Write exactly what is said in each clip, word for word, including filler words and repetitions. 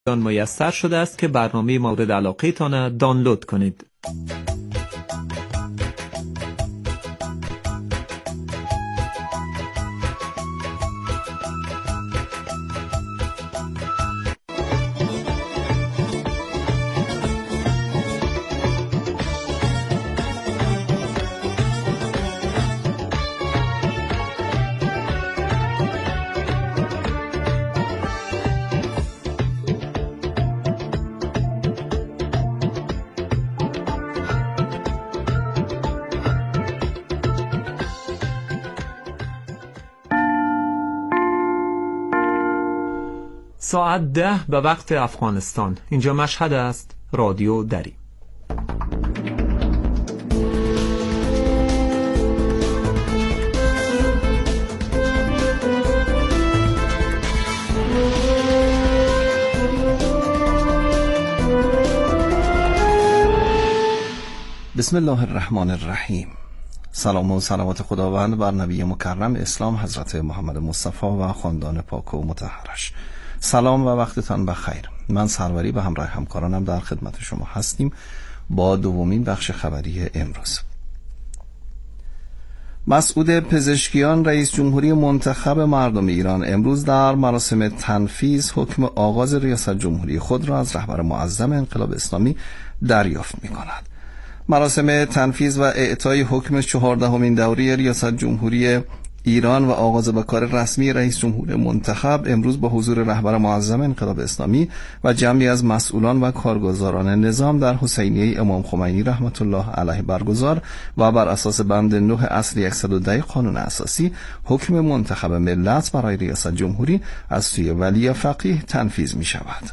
آن میسر شده است که برنامه مورد علاقه تان دانلود کنید. ساعت ده به وقت افغانستان. اینجا مشهد است. رادیو دری. بسم الله الرحمن الرحیم. سلام و صلوات خداوند بر نبی مکرم اسلام حضرت محمد مصطفی و خاندان پاک و مطهرش. سلام و وقتتان بخیر. من سروری به همراه همکارانم در خدمت شما هستیم با دومین بخش خبری امروز. مسعود پزشکیان رئیس جمهوری منتخب مردم ایران امروز در مراسم تنفیذ حکم آغاز ریاست جمهوری خود را از رهبر معظم انقلاب اسلامی دریافت می‌کند. مراسم تنفیذ و اعطای حکم چهاردهمین دوره ریاست جمهوری ایران و آغاز به کار رسمی رئیس جمهور منتخب امروز با حضور رهبر معظم انقلاب اسلامی و جمعی از مسئولان و کارگزاران نظام در حسینیه امام خمینی رحمت الله علیه برگزار و بر اساس بند نه اصل صد و ده قانون اساسی حکم منتخب ملت برای ریاست جمهوری از سوی ولی فقیه تنفیذ می شود.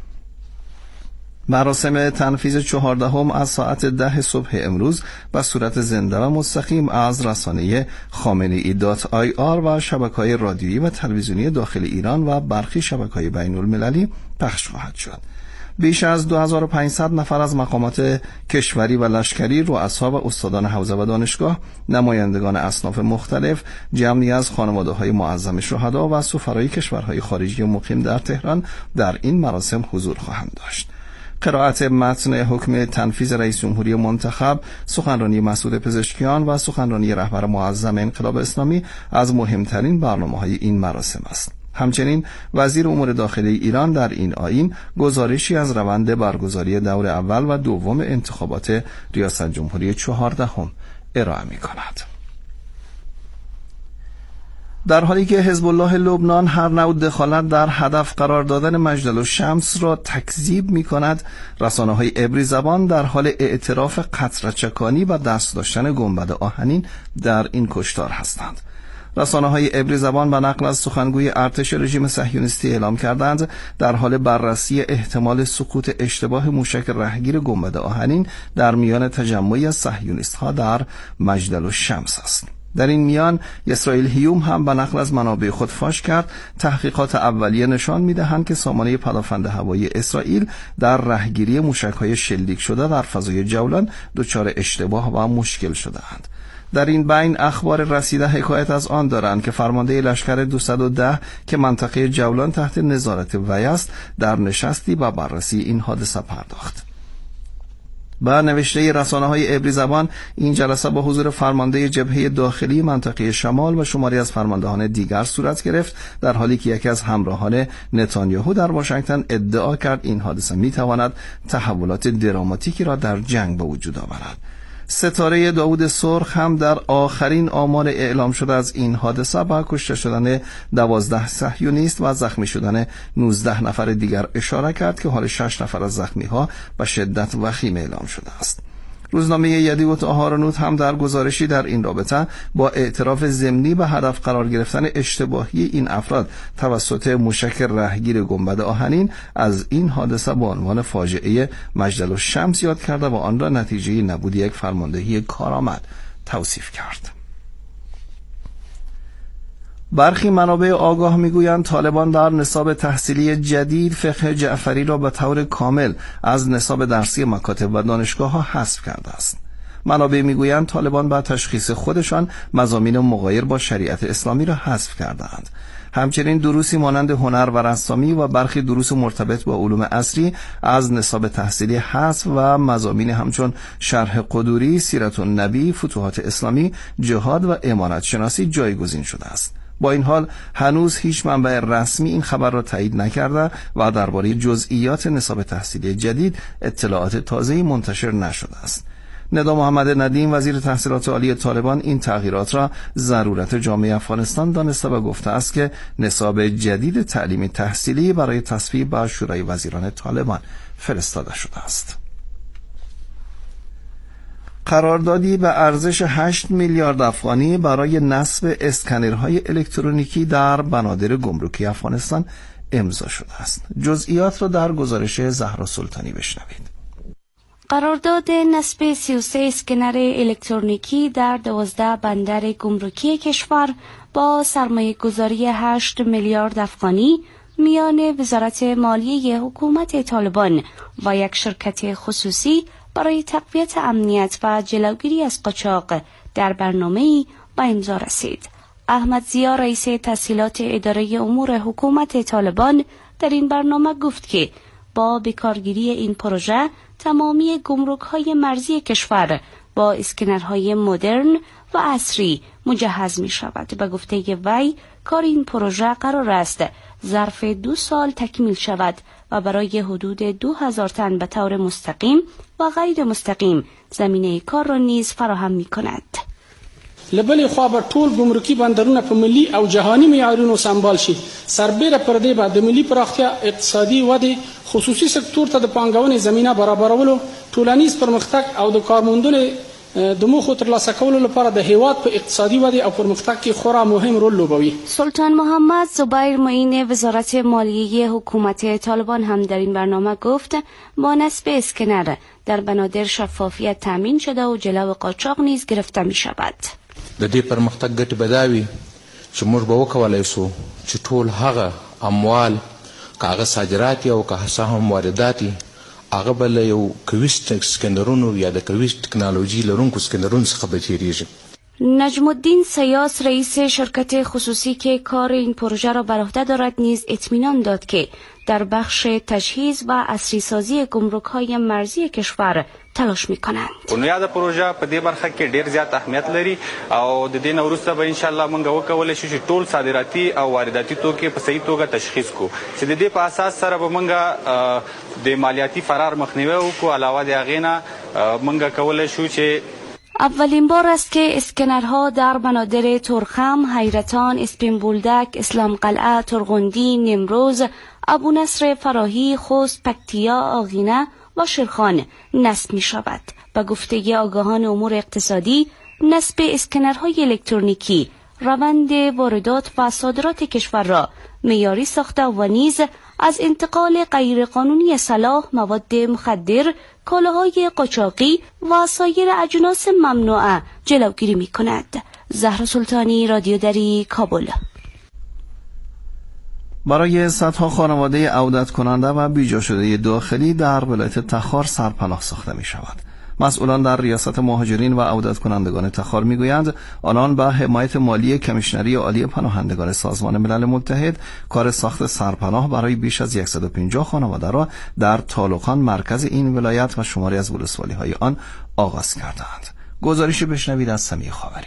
مراسم تنفیذ چهاردهم از ساعت ده صبح امروز به صورت زنده و مستقیم از رسانه خامنه‌ای دات آی آر و شبکه‌های رادیویی و تلویزیونی داخل ایران و برخی شبکه‌های بین‌المللی پخش خواهد شد. بیش از دو هزار و پانصد نفر از مقامات کشوری و لشکری، رؤسا و استادان حوزه و دانشگاه، نمایندگان اصناف مختلف، جمعی از خانواده‌های معظم شهدا و سفرای کشورهای خارجی مقیم در تهران در این مراسم حضور خواهند داشت. قرائت متن حکم تنفیذ رئیس جمهوری منتخب، سخنرانی مسعود پزشکیان و سخنرانی رهبر معظم انقلاب اسلامی از مهمترین برنامه‌های این مراسم است. همچنین وزیر امور داخلی ایران در این آیین گزارشی از روند برگزاری دور اول و دوم انتخابات ریاست جمهوری چهاردهم ارائه می‌کند. در حالی که حزب الله لبنان هر نوع دخالت در هدف قرار دادن مجدلالشمس را تکذیب می کند، رسانه‌های عبری زبان در حال اعتراف قطره‌چکانی و دست داشتن گنبد آهنین در این کشتار هستند. رسانه‌های عبری زبان به نقل از سخنگوی ارتش رژیم صهیونیستی اعلام کردند در حال بررسی احتمال سقوط اشتباه موشک رهگیر گنبد آهنین در میان تجمعی از صهیونیست‌ها در مجدلالشمس است. در این میان اسرائیل هیوم هم به نقل از منابع خود فاش کرد تحقیقات اولیه نشان می‌دهند که سامانه پدافند هوایی اسرائیل در رهگیری موشک‌های شلیک شده در فضای جولان دچار اشتباه و مشکل شده‌اند. در این بین اخبار رسیده حکایت از آن دارند که فرمانده لشکر دویست و ده که منطقه جولان تحت نظارت وی است در نشستی با بررسی این حادثه پرداخت. با نوشته رسانه‌های عبری زبان این جلسه با حضور فرمانده جبهه داخلی منطقه شمال و شماری از فرماندهان دیگر صورت گرفت، در حالی که یکی از همراهان نتانیاهو در واشنگتن ادعا کرد این حادثه می‌تواند تحولات دراماتیکی را در جنگ به وجود آورد. ستاره داوود سرخ هم در آخرین آمار اعلام شده از این حادثه با کشته شدن دوازده صهیونیست و زخمی شدن نوزده نفر دیگر اشاره کرد که حال شش نفر از زخمی‌ها به شدت وخیم اعلام شده است. روزنامه یدیوت آهارنوت هم در گزارشی در این رابطه با اعتراف ضمنی به هدف قرار گرفتن اشتباهی این افراد توسط موشک رهگیر گنبد آهنین از این حادثه با عنوان فاجعه مجدلالشمس یاد کرده و آن را نتیجه نبود یک فرماندهی کارآمد توصیف کرد. برخی منابع آگاه میگویند طالبان در نصاب تحصیلی جدید فقه جعفری را به طور کامل از نصاب درسی مکاتب و دانشگاه ها حذف کرده است. منابع میگویند طالبان با تشخیص خودشان مضامین مغایر با شریعت اسلامی را حذف کردند. همچنین دروسی مانند هنر و رسامی و برخی دروس مرتبط با علوم عصری از نصاب تحصیلی حذف و مضامین همچون شرح قدوری، سیرت النبی، فتوحات اسلامی، جهاد و امارت شناسی جایگزین شده است. با این حال هنوز هیچ منبع رسمی این خبر را تایید نکرده و درباره جزئیات نصاب تحصیلی جدید اطلاعات تازه‌ای منتشر نشده است. ندا محمد ندیم وزیر تحصیلات عالی طالبان این تغییرات را ضرورت جامعه افغانستان دانسته و گفته است که نصاب جدید تعلیمی تحصیلی برای تصویب به شورای وزیران طالبان فرستاده شده است. قراردادی به ارزش هشت میلیارد افغانی برای نصب اسکنرهای الکترونیکی در بنادر گمرکی افغانستان امضا شده است. جزئیات را در گزارش زهرا سلطانی بشنوید. قرارداد نصب سی و سه اسکنر الکترونیکی در دوازده بندر گمرکی کشور با سرمایه گذاری هشت میلیارد افغانی میان وزارت مالیه حکومت طالبان و یک شرکت خصوصی برای تقویت امنیت و جلوگیری از قاچاق در برنامه‌ای به امضا رسید. احمد ضیا رئیس تسهیلات اداره امور حکومت طالبان در این برنامه گفت که با بکارگیری این پروژه تمامی گمرک‌های مرزی کشور با اسکنرهای مدرن و عصری مجهز می شود. به گفته وی کار این پروژه قرار است ظرف دو سال تکمیل شود و برای حدود دو هزار تن به طور مستقیم و غیر مستقیم زمینه کار را نیز فراهم می کند. لبل خوا بر ټول ګمرکي بندرونه په ملي او جهاني معیارونو سمبال شي. سربېره پر دې باندې ملي پراختیا، اقتصادي ودې، خصوصي سکتور ته د پانګونې زمینه برابرولو، ټولنیز پرمختګ او د کارموندنې د موخو ترلاسه کولو لپاره د هیواد په اقتصادي ودې او پرمختګ کې خورا مهم رول لوبوي. سلطان محمد زبیر معین وزارت مالیه حکومت طالبان هم در این برنامه گفت با نصب اسکنر در بنادر شفافیت تامین شده و جلو قاچاق نیز گرفته می شود. د دې پرمختګ ګټې به دا وي چې موږ به وکولی سو چې ټول هغه اموال که هغه صادرات یا که څه هم واردات وي هغه به له یو قوي سکنرونو یا د قوي ټکنالوژي لرونکو سکنرونو څخه به تېرېږي. نجم الدین سیاس رئیس شرکت خصوصی که کار این پروژه را بر عهده دارد نیز اطمینان داد که در بخش تجهیز و عصری سازی گمرک‌های مرزی کشور تلاش می‌کنند. بنیاد پروژه په دې برخه کې ډیر زیات اهمیت لري او د دې نه وروسته به ان شاء الله موږ وکولای شو چې ټول صادراتي او وارداتي توکي په صحیح توګه تشخیص کو چې د دې په اساس سره به موږ د مالیاتي فرار مخنیوی وکړو. علاوه د هغې نه موږ کولای شو چې اولین بار است که اسکنرها در بنادر ترخم، حیرتان، اسپین بولدک، اسلام قلعه، ترغندی، نمروز، ابو نصر فراهی، خوست، پکتیا، آغینه و شیرخان نصب می شود. به گفته آگاهان امور اقتصادی، نصب اسکنرهای الکترونیکی روند واردات و صادرات کشور را معیاری ساخته و نیز از انتقال غیرقانونی سلاح، مواد مخدر، کالاهای قاچاقی و سایر اجناس ممنوعه جلوگیری می کند. زهرا سلطانی، رادیو دری، کابل. برای صدها خانواده عودت کننده و بیجا شده داخلی در ولایت تخار سرپناه ساخته می شود. مسئولان در ریاست مهاجرین و عودت کنندگان تخار میگویند آنان با حمایت مالی کمیشنری عالی پناهندگان سازمان ملل متحد کار ساخت سرپناه برای بیش از صد و پنجاه خانواده را در تالقان مرکز این ولایت و شماری از ولسوالی‌های آن آغاز کردند. گزارشی بشنوید از سمیع خاوری.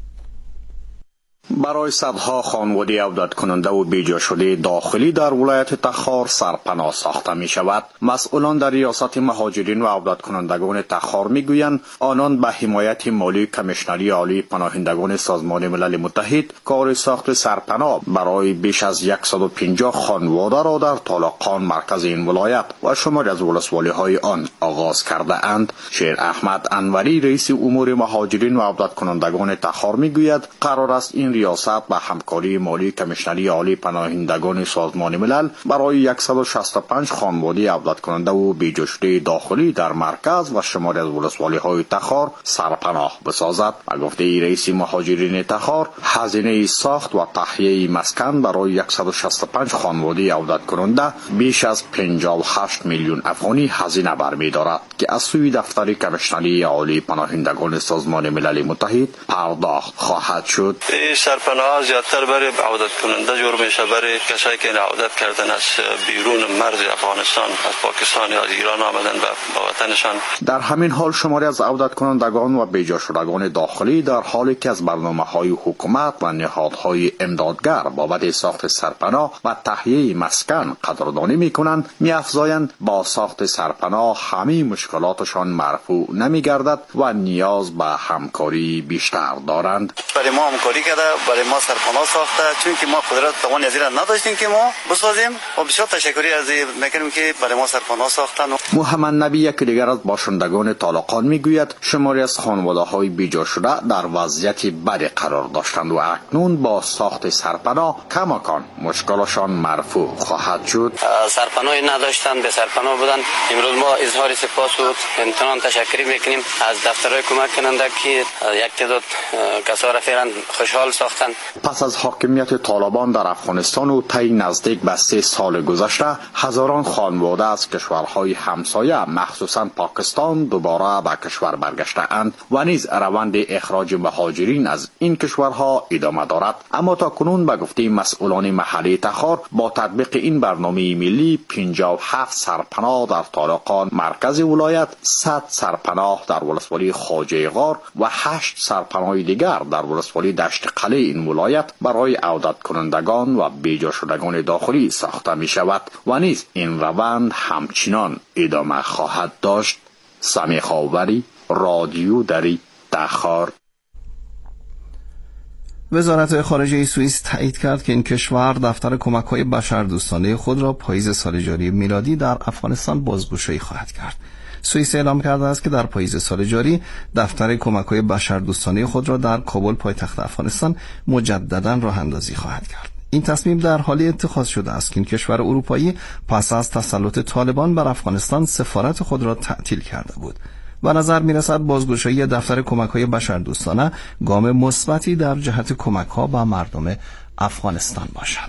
برای صدها خانواده عودت کننده و بیجا شده داخلی در ولایت تخار سرپناه ساخته می شود. مسئولان در ریاست مهاجرین و عودت کنندگان تخار می گویند آنان به حمایت مالی کمیشنری عالی پناهندگان سازمان ملل متحد کار ساخت سرپناه برای بیش از صد و پنجاه خانواده را در طالقان مرکز این ولایت و شماری از ولسوالی های آن آغاز کرده اند. شیر احمد انوری رئیس امور مهاجرین و عودت کنندگان تخار می گوید قرار است این ریاست به همکاری مالی کمیشنری عالی پناهندگان سازمان ملل برای صد و شصت و پنج خانواده عودت کننده و بیجا شده داخلی در مرکز و شماری از ولسوالی های تخار سرپناه بسازد. و گفته رئیس مهاجرین تخار هزینه ساخت و تهیه مسکن برای صد و شصت و پنج خانواده عودت کننده بیش از پنجاه و هشت میلیون افغانی هزینه برمی‌دارد که از سوی دفتر کمیشنری عالی پناهندگان سازمان ملل متحد پرداخت خواهد شد. سرپناه زیادتر برای عودت کننده جور میشه، برای کسایی که عودت کردن از بیرون مرز افغانستان، از پاکستان یا از ایران آمدن به وطنشان. در همین حال شماری از عودت کنندگان و بیجا شدگان داخلی در حالی که از برنامه‌های حکومت و نهادهای امدادگر بابت ساخت سرپناه و تهیه مسکن قدردانی میکنند، می‌افزایند با ساخت سرپناه همه مشکلاتشان مرفوع نمی‌گردد و نیاز به همکاری بیشتر دارند. برای ما همکاری کرده، برای ما سرپناه ساخته، چون که ما قدرت توان از این نداشتیم که ما بسازیم و بسیار تشکری از میکنیم که برای ما سرپناه ساختن. محمد نبی یک دیگر از باشندگان طالقان میگوید شماری از خانواده‌های بیجا شده در وضعیت بدی قرار داشتند و اکنون با ساخت سرپناه کماکان مشکلشان مرفوع خواهد شد. سرپناهی نداشتند، به سرپناه بودن. امروز ما اظهار سپاس و امتنان تشکری میکنیم از دفترهای کمک کننده که یک تعداد کسا را فعلا خوشحال ساختند. پس از حاکمیت طالبان در افغانستان و طی نزدیک به سه سال گذشته، هزاران خانواده از کشورهای همسایه مخصوصا پاکستان دوباره به کشور برگشته‌اند و نیز روند اخراج مهاجرین از این کشورها ادامه دارد. اما تا کنون به گفته مسئولان محلی تخار با تطبیق این برنامه ملی پنجاه و هفت سرپناه در طالقان مرکز ولایت، صد سرپناه در ولسوالی خواجه غار و هشت سرپناه دیگر در ولسوالی دشت قلعه این ولایت برای عودت کنندگان و بیجا شدگان داخلی ساخته می شود و نیز این روند همچنان ادامه خواهد داشت. سمی خاوری، رادیو دری، تخار. وزارت خارجه سوئیس تایید کرد که این کشور دفتر کمک‌های بشردوستانه خود را پاییز سال جاری میلادی در افغانستان بازگشایی خواهد کرد. سوئیس اعلام کرده است که در پاییز سال جاری دفتر کمک‌های بشردوستانه خود را در کابل پایتخت افغانستان مجدداً راه اندازی خواهد کرد. این تصمیم در حالی اتخاذ شده است که این کشور اروپایی پس از تسلط طالبان بر افغانستان سفارت خود را تعطیل کرده بود. به نظر می‌رسد بازگشایی دفتر کمک‌های بشردوستانه گام مثبتی در جهت کمک‌ها به مردم افغانستان باشد.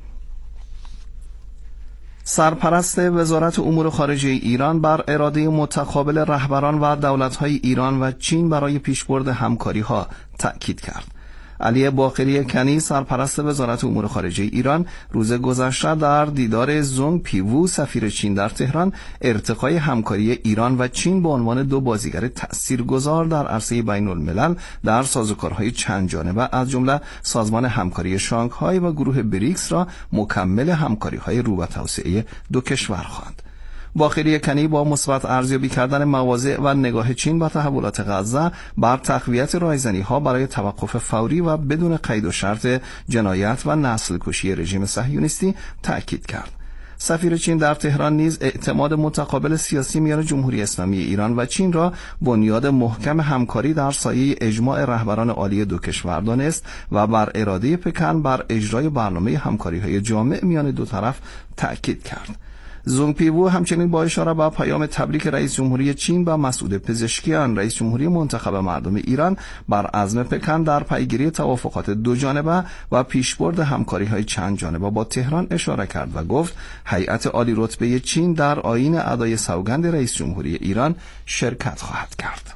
سرپرست وزارت امور خارجه ایران بر اراده متقابل رهبران و دولت‌های ایران و چین برای پیشبرد همکاری‌ها تأکید کرد. علی باقری کنی سرپرست وزارت امور خارجه ایران روز گذشته در دیدار زونگ پیوو سفیر چین در تهران ارتقای همکاری ایران و چین به عنوان دو بازیگر تأثیرگذار در عرصه بین الملل در سازوکارهای چند جانبه از جمله سازمان همکاری شانگهای و گروه بریکس را مکمل همکاری‌های رو به توسعه دو کشور خواند. باقری کنی با مثبت ارزیابی کردن مواضع و نگاه چین به تحولات غزه بر تقویت رایزنی‌ها برای توقف فوری و بدون قید و شرط جنایت و نسل کشی رژیم صهیونیستی تأکید کرد. سفیر چین در تهران نیز اعتماد متقابل سیاسی میان جمهوری اسلامی ایران و چین را بنیاد محکم همکاری در سایه اجماع رهبران عالی دو کشور دانست و بر اراده پکن بر اجرای برنامه همکاری‌های جامع میان دو طرف تأکید کرد. زونگ پیوو همچنین با اشاره به پیام تبریک رئیس جمهوری چین به مسعود پزشکیان رئیس جمهوری منتخب مردم ایران بر عزم پکن در پیگیری توافقات دو جانبه و پیشبرد همکاری‌های چند جانبه با تهران اشاره کرد و گفت هیئت عالی رتبه چین در آیین ادای سوگند رئیس جمهوری ایران شرکت خواهد کرد.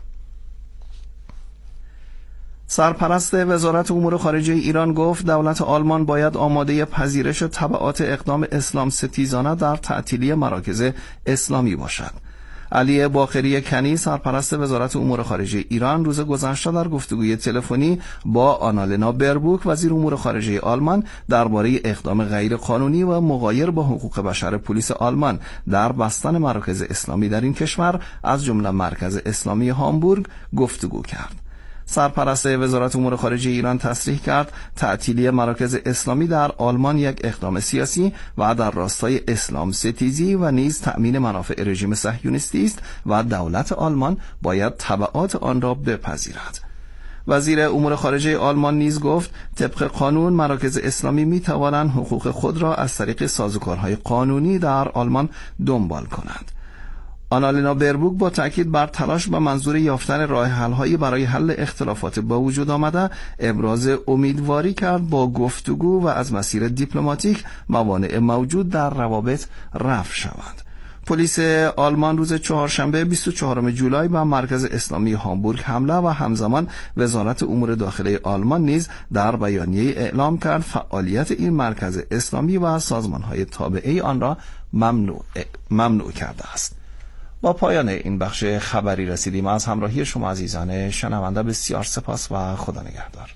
سرپرست وزارت امور خارجه ایران گفت دولت آلمان باید آماده پذیرش تبعات اقدام اسلام ستیزانه در تعطیلی مراکز اسلامی باشد. علی باقری کنی سرپرست وزارت امور خارجه ایران روز گذشته در گفتگوی تلفنی با آنالنا بربوک وزیر امور خارجه آلمان درباره اقدام غیر قانونی و مغایر با حقوق بشر پلیس آلمان در بستن مراکز اسلامی در این کشور از جمله مرکز اسلامی هامبورگ گفتگو کرد. سرپرست وزارت امور خارجه ایران تصریح کرد تعطیلی مراکز اسلامی در آلمان یک اقدام سیاسی و در راستای اسلام ستیزی و نیز تأمین منافع رژیم صهیونیستی است و دولت آلمان باید تبعات آن را بپذیرد. وزیر امور خارجه آلمان نیز گفت طبق قانون مراکز اسلامی می توانند حقوق خود را از طریق سازوکارهای قانونی در آلمان دنبال کنند. آنالنا بربوک با تأکید بر تلاش به منظور یافتن راه حل‌هایی برای حل اختلافات با وجود آمده ابراز امیدواری کرد با گفتگو و از مسیر دیپلماتیک موانع موجود در روابط رفع شوند. پلیس آلمان روز چهارشنبه بیست و چهارم جولای به مرکز اسلامی هامبورگ حمله و همزمان وزارت امور داخلی آلمان نیز در بیانیه اعلام کرد فعالیت این مرکز اسلامی و سازمان‌های تابعه آن را ممنوع ممنوع کرده است. با پایان این بخش خبری رسیدیم. از همراهی شما عزیزان شنونده بسیار سپاس و خدا نگهدار.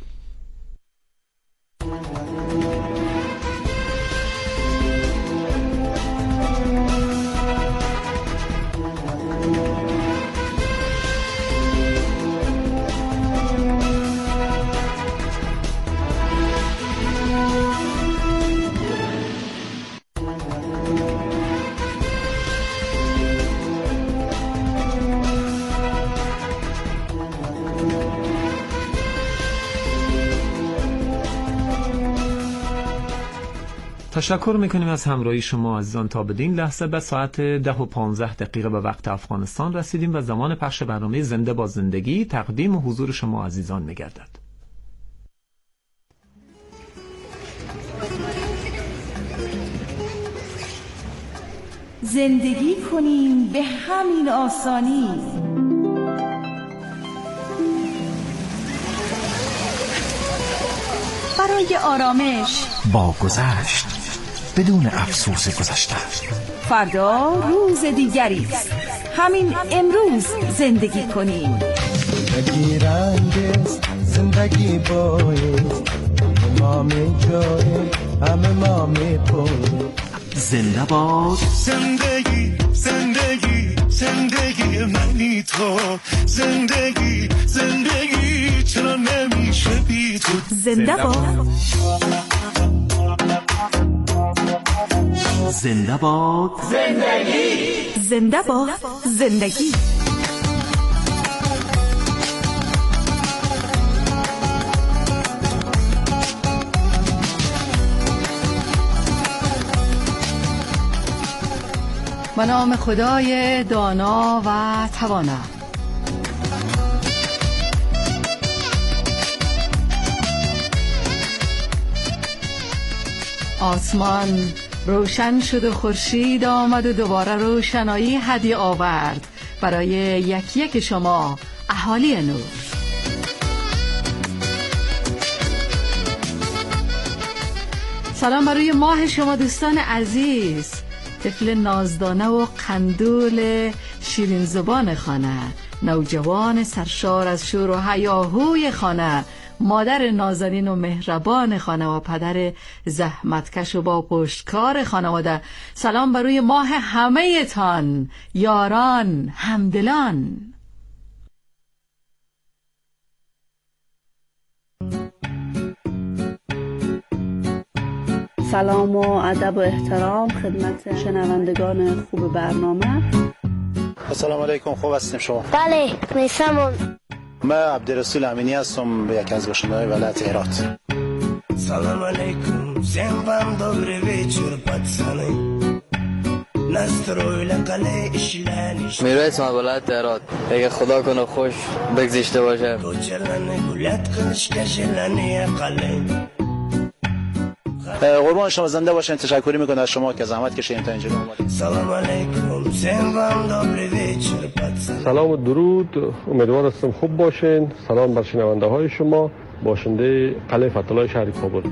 تشکر میکنیم از همراهی شما عزیزان. تا بدین لحظه به ساعت ده و پانزده دقیقه به وقت افغانستان رسیدیم و زمان پخش برنامه زنده با زندگی تقدیم و حضور شما عزیزان میگردد. زندگی کنیم به همین آسانی، برای آرامش با گذشت بدون افسوس گذشته. فردا روز دیگری است، همین امروز زندگی کنیم. زندگی رنگ است، زندگی بایست، ما می جای همه ما می پویم. زنده باد زندگی، زندگی، زندگی منی تو. زندگی، زندگی چرا نمیشه بی تو. زنده باد، زنده باد زندگی، زنده باد زندگی. به نام خدای دانا و توانا. آسمان روشن شد و خورشید آمد و دوباره روشنایی هدیه آورد برای یک یک شما اهالی نور. سلام برای ماه شما دوستان عزیز، طفل نازدانه و قندول شیرین زبان خانه، نوجوان سرشار از شور و هیاهوی خانه، مادر نازنین و مهربان خانه و پدر زحمتکش و با پشتکار خانواده. سلام بر روی ماه همه تان، یاران، همدلان. سلام و ادب و احترام خدمت شنوندگان خوب برنامه. السلام علیکم، خوب هستیم شما؟ بله، میسمون. من عبدالرسول امینی هستم، یکی از باشنده‌های ولایت هرات. سلام علیکم، всем вам добрый вечер, пацаны. Настроили кале ишляни. میرویس ما ولایت هرات. اگه خدا کنه خوش بگذشته باشه. کوچلانه گولت کنش کشلانی قله. قربان شما، زنده باشین. تشکر میکنم از شما که زحمت کشیدین تا اینجا اومدید. سلام علیکم، всем вам добрый вечер, пацаны. سلام و درود، امیدوار هستم خوب باشین. سلام بر شنونده های شما، باشنده قلعه فتح‌الله شهر کابل.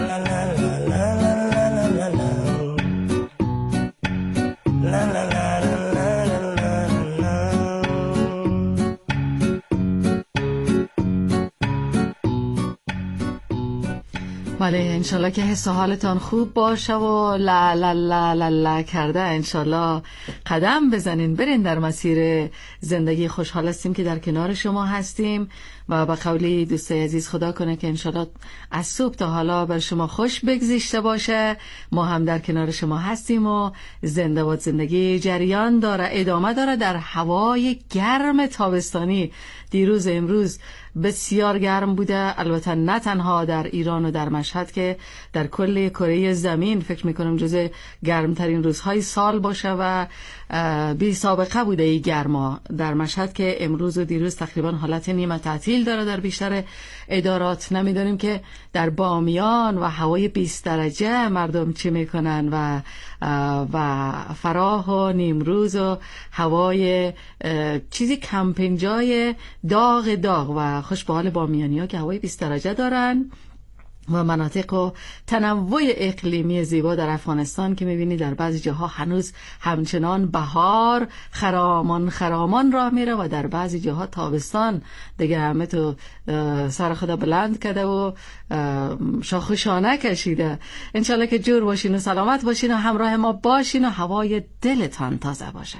بله، انشالله که حس و حالتان خوب باشه و لا لا لا لا لا کرده انشالله قدم بزنین برین در مسیر زندگی. خوشحال هستیم که در کنار شما هستیم و با قولی دوستای عزیز خدا کنه که انشالله از صبح تا حالا بر شما خوش بگذشته باشه. ما هم در کنار شما هستیم و زنده باد زندگی جریان داره، ادامه داره در هوای گرم تابستانی. دیروز امروز بسیار گرم بوده، البته نه تنها در ایران و در مشهد که در کل کره زمین فکر میکنم جز گرمترین روزهای سال باشه و بی سابقه بوده ای گرما در مشهد که امروز و دیروز تقریبا حالت نیمه تعطیل داره در بیشتر ادارات. نمیدونیم که در بامیان و هوای بیست درجه مردم چی میکنن و و فراح و نیمروز و هوای چیزی کمپینگ جای داغ داغ و خوش به حال بامیانی ها که هوای بیست درجه دارن و مناطق و تنوع اقلیمی زیبا در افغانستان که میبینی در بعضی جاها هنوز همچنان بهار خرامان خرامان راه میره و در بعضی جاها تابستان دیگه همه تو سر خدا بلند کرده و شاخوشانه کشیده. انشالله که جور باشین و سلامت باشین و همراه ما باشین و هوای دلتان تازه باشه.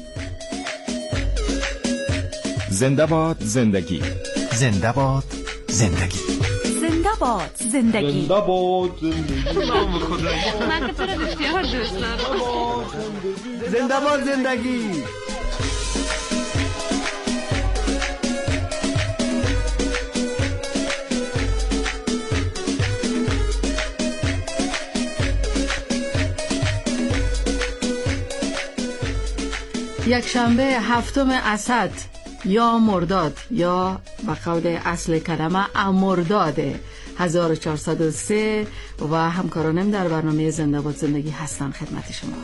زنده باد زندگی، زنده باد زندگی، زنده باد زندگی، زنده باد زندگی. من که تو رو بسیار دوست دارم. زنده باد زندگی. یک شنبه هفتم اسد یا مرداد یا به قول اصل کلمه امرداد هزار و چهارصد و سه و همکارانم در برنامه زنده باد زندگی هستن خدمت شما.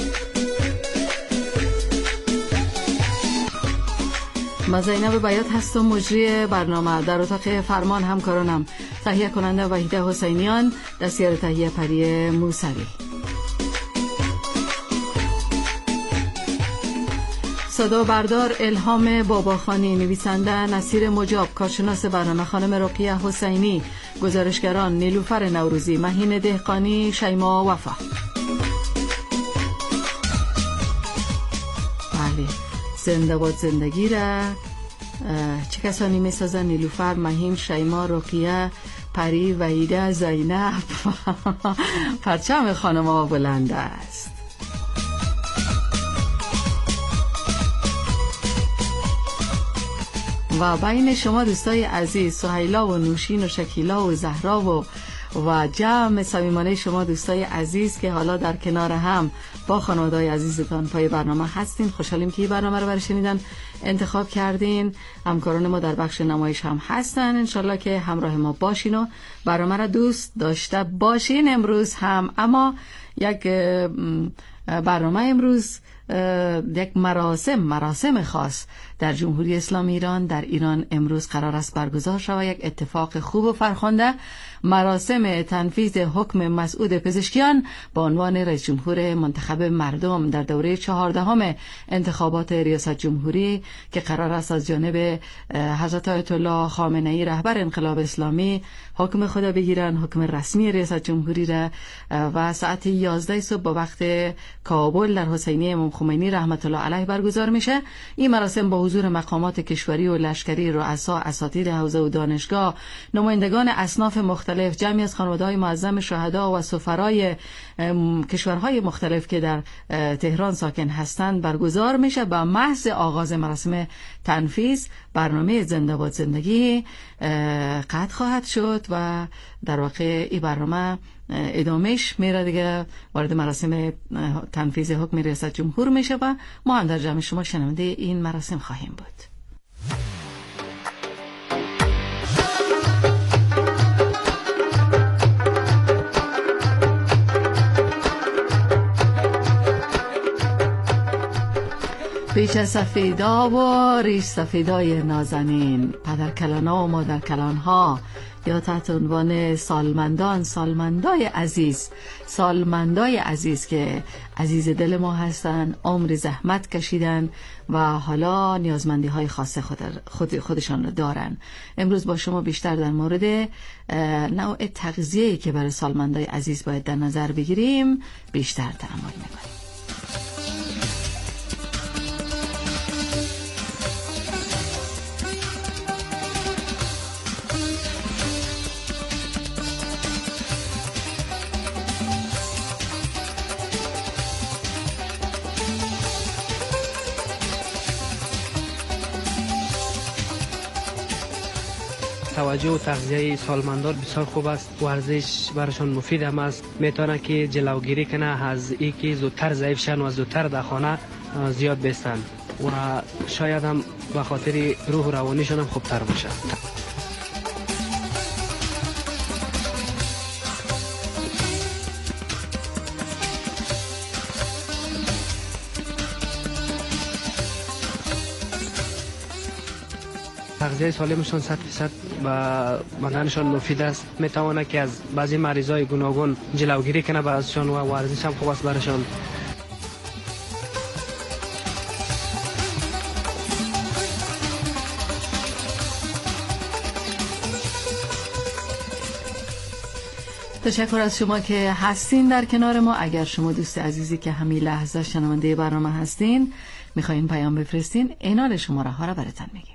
من زینب بیات هستم، مجری برنامه. در اتاق فرمان همکارانم تهیه کننده وحیده حسینیان، دستیار تهیه پری موسوی. صدا بردار الهام باباخانی، نویسنده نصیر مجاب، کارشناس برنامه خانم رقیه حسینی، گزارشگران نیلوفر نوروزی، مهین دهقانی، شیما وفا. بله، زنده باد زندگی را چه کسانی می سازن؟ نیلوفر، مهین، شیما، رقیه، پری، وحیده، زینب. پرچم خانم ها بلند است. و بین شما دوستای عزیز سهیلا و نوشین و شکیلا و زهرا و و جمع صمیمانه شما دوستای عزیز که حالا در کنار هم با خانواده‌های عزیزتان پای برنامه هستین. خوشحالیم که این برنامه رو برای شنیدن انتخاب کردین. همکاران ما در بخش نمایش هم هستن، انشالله که همراه ما باشین و برنامه رو دوست داشته باشین. امروز هم اما یک برنامه امروز یک مراسم مراسم خاص در جمهوری اسلامی ایران در ایران امروز قرار است برگزار شود. یک اتفاق خوب و فرخنده، مراسم تنفیذ حکم مسعود پزشکیان به عنوان رئیس جمهور منتخب مردم در دوره چهاردهم انتخابات ریاست جمهوری که قرار است از جانب حضرت آیت الله خامنه ای رهبر انقلاب اسلامی حکم خدا بگیرن، حکم رسمی ریاست جمهوری را و ساعت یازده صبح با وقت کابل در حسینیه امام خمینی رحمت الله علیه برگزار میشه. این مراسم با حضور مقامات کشوری و لشکری، رؤسا، اساتید حوزه و دانشگاه، نمایندگان اصناف مختلف، جمعی از خانواده‌های معظم شهدا و سفرای کشورهای مختلف که در تهران ساکن هستند برگزار میشه. با محض آغاز مراسم تنفیذ برنامه زنده باد زندگی قطع خواهد شد و در واقع این برنامه ادامهش میره دیگه، وارد مراسم تنفیذ حکم ریاست جمهور میشه و ما هم در جمع شما شنونده این مراسم خواهیم بود. پیچ سفیدا و ریش سفیدای نازنین، پدر کلانا و مادر کلانها یا تحت عنوان سالمندان، سالمندای عزیز، سالمندای عزیز که عزیز دل ما هستن، عمر زحمت کشیدن و حالا نیازمندی های خاص خود خود خودشان رو دارن. امروز با شما بیشتر در مورد نوع تغذیه‌ای که برای سالمندای عزیز باید در نظر بگیریم بیشتر تأمل می‌کنیم. توجه و تغذیه سالمندان بسیار خوب است. ورزش برشان مفید هم است، میتونه که جلوگیری کنه از اینکه زودتر ضعیف شن و زودتر در خانه زیاد بیستن و شاید هم به خاطر روح و روانیشون هم خوبتر باشه. تغذیه سالمشان صد درصد به بدنشان مفید است. میتواند که از بعضی مریضای گوناگون جلوگیری کنه براشون و ورزش هم خوب است براشون. تشکر از شما که هستین در کنار ما. اگر شما دوست عزیزی که همین لحظه شنونده برنامه هستین میخواین پیام بفرستین، اینال شماره ها را براتون میگیم.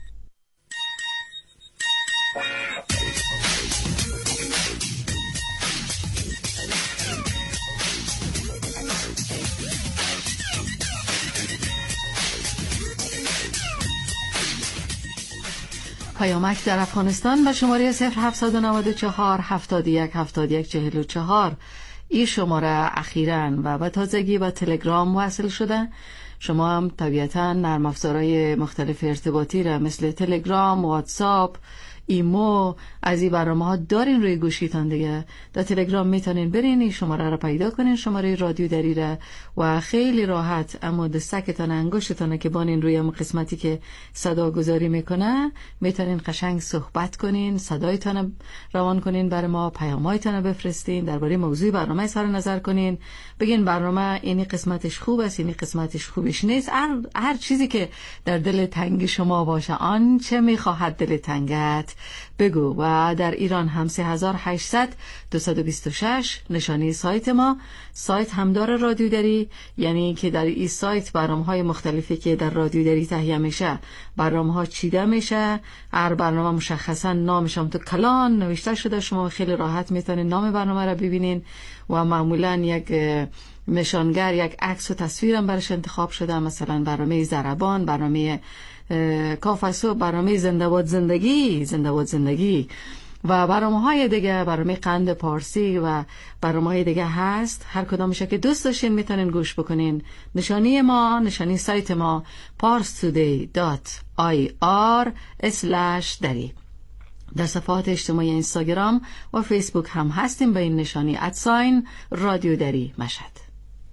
پیامک در افغانستان به شماره صفر هفتصد و نود و چهار هفتاد و یک هفتاد و یک چهل و چهار. این شماره اخیراً و به تازگی با تلگرام وصل شده. شما هم طبیعتاً نرم افزارهای مختلف ارتباطی را مثل تلگرام، واتساپ، ایمو از این برنامه ها دارین روی گوشیتان دیگه. در تلگرام میتونین برین این شماره را پیدا کنین، شماره رادیو دری را، و خیلی راحت اما دستکتان انگشتتان که بانین روی اون قسمتی که صدا گذاری میکنه میتونین قشنگ صحبت کنین، صدایتان روان کنین، برای ما پیامایتان بفرستین، درباره موضوع برنامه اظهار نظر کنین، بگین برنامه اینی قسمتش خوب است، اینی قسمتش خوبش نیست. هر, هر چیزی که در دل تنگ شما باشه، آنچه میخواهد دل تنگت بگو. و در ایران هم سه هزار و هشتصد دویست و بیست و شش نشانی سایت ما. سایت هم داره رادیو دری، یعنی که در این سایت برنامه‌های مختلفی که در رادیو دری تهیه میشه برنامه‌ها چیده میشه. هر برنامه مشخصا نامش هم تو کلان نوشته شده، شما خیلی راحت میتونید نام برنامه را ببینین و معمولا یک نشانگر، یک عکس و تصویر هم برش انتخاب شده، مثلا برنامه ضربان، برنامه کافسو، برنامه زنده باد زندگی، زنده باد زندگی و برنامه های دیگه، برنامه قند پارسی و برنامه های دیگه هست. هر کدامشه که دوست داشتین میتونین گوش بکنین. نشانی ما، نشانی سایت ما parstoday دات آی آر اسلش دری. در صفحات اجتماعی اینستاگرام و فیسبوک هم هستیم به این نشانی ادساین رادیو دری مشهد.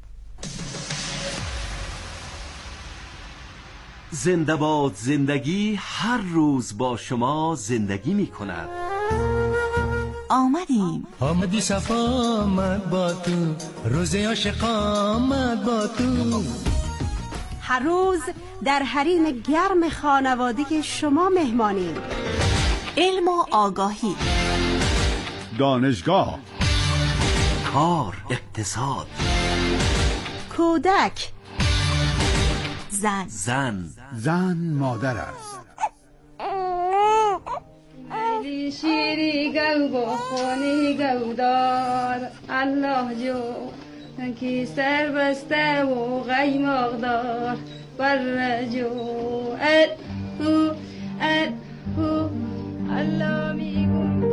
زنده باد زندگی هر روز با شما زندگی می کند. آمدیم آمدی صفا آمد با تو، روز عاشق آمد با تو. هر روز در حریم گرم خانوادگی شما مهمانیم. علم و آگاهی، دانشگاه، کار، اقتصاد، کودک، زن زن زن مادر است. علی شیری گو بخونی گو دار الله جو کی سر بسته و غیماغ دار بر جو اد هو اد هو الله میگون.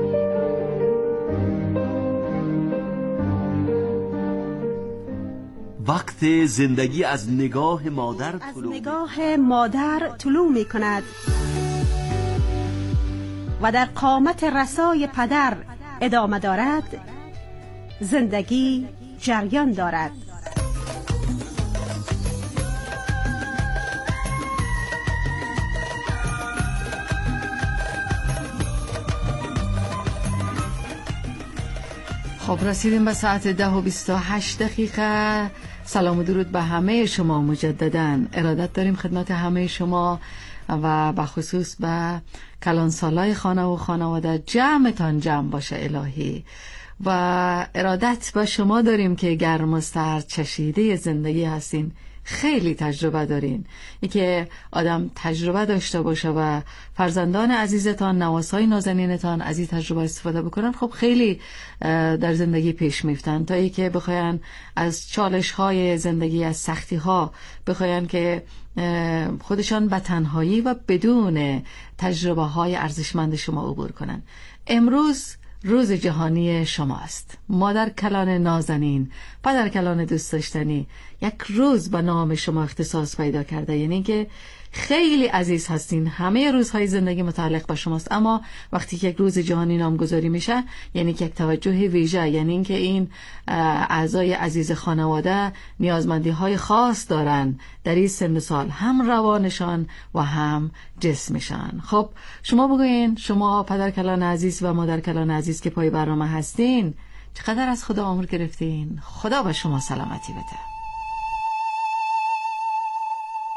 وقت زندگی از نگاه مادر از نگاه مادر طلوع می کند و در قامت رسای پدر ادامه دارد. زندگی جریان دارد. خب رسیدیم به ساعت ده و بیست و هشت دقیقه. سلام و درود به همه شما مجدداً. ارادت داریم خدمت همه شما و به خصوص به کلانسالای خانه و خانواده. جمعتان جمع باشه الهی. و ارادت به شما داریم که گرم و سرد چشیده زندگی هستین. خیلی تجربه دارین. ای که آدم تجربه داشته باشه و فرزندان عزیزتان، نواسای نازنینتان از این تجربه استفاده بکنن، خب خیلی در زندگی پیش میفتن. تا ای که بخواین از چالش های زندگی، از سختی ها بخواین که خودشان به تنهایی و بدون تجربه های ارزشمند شما عبور کنن. امروز روز جهانی شماست. مادر کلان نازنین، پدر کلان دوست داشتنی، یک روز به نام شما اختصاص پیدا کرده، یعنی که خیلی عزیز هستین. همه روزهای زندگی متعلق به شماست، اما وقتی که یک روز جهانی نامگذاری میشه یعنی که یک توجه ویژه، یعنی اینکه این اعضای عزیز خانواده نیازمندی های خاص دارن در این سن سال، هم روانشان و هم جسمشان. خب شما بگوین، شما پدر کلان عزیز و مادر کلان عزیز که پای برنامه هستین، چقدر از خدا عمر گرفتین؟ خدا به شما سلامتی بده.